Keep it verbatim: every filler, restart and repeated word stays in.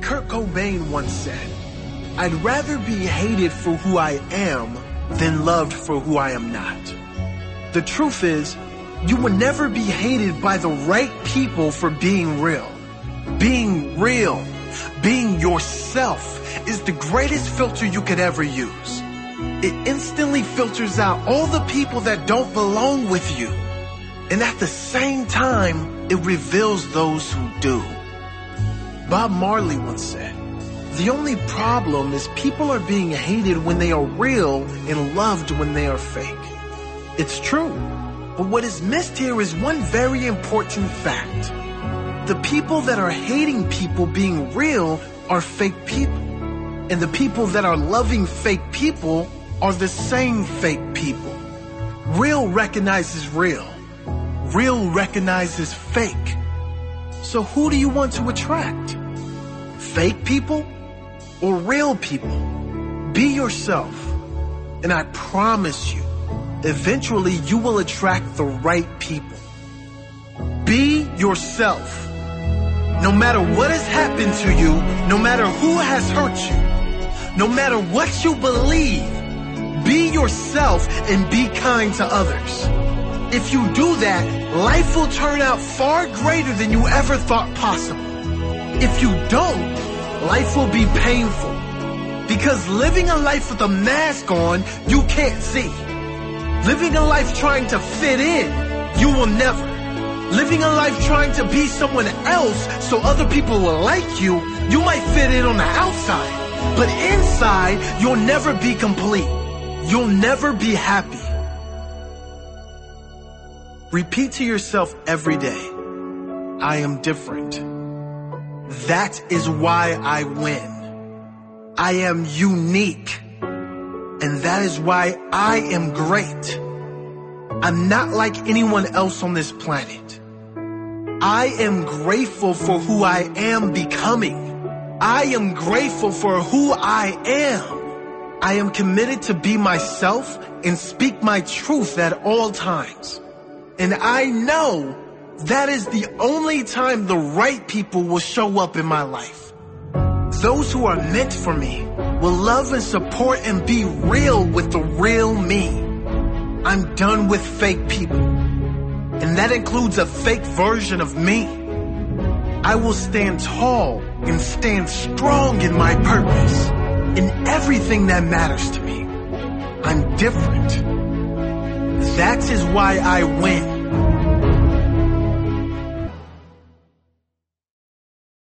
Kurt Cobain once said, "I'd rather be hated for who I am than loved for who I am not." The truth is, you will never be hated by the right people for being real. Being real, being yourself, is the greatest filter you could ever use. It instantly filters out all the people that don't belong with you. And at the same time, it reveals those who do. Bob Marley once said, "The only problem is people are being hated when they are real and loved when they are fake." It's true. But what is missed here is one very important fact. The people that are hating people being real are fake people. And the people that are loving fake people are the same fake people. Real recognizes real. Real recognizes fake. So who do you want to attract? Fake people or real people? Be yourself. And I promise you, eventually you will attract the right people. Be yourself. No matter what has happened to you, no matter who has hurt you, no matter what you believe, be yourself and be kind to others. If you do that, life will turn out far greater than you ever thought possible. If you don't, life will be painful. Because living a life with a mask on, you can't see. Living a life trying to fit in, you will never. Living a life trying to be someone else so other people will like you, you might fit in on the outside. But inside, you'll never be complete. You'll never be happy. Repeat to yourself every day, "I am different. That is why I win. I am unique. And that is why I am great. I'm not like anyone else on this planet. I am grateful for who I am becoming. I am grateful for who I am. I am committed to be myself and speak my truth at all times. And I know that is the only time the right people will show up in my life. Those who are meant for me will love and support and be real with the real me. I'm done with fake people. And that includes a fake version of me. I will stand tall and stand strong in my purpose, in everything that matters to me. I'm different. That is why I win.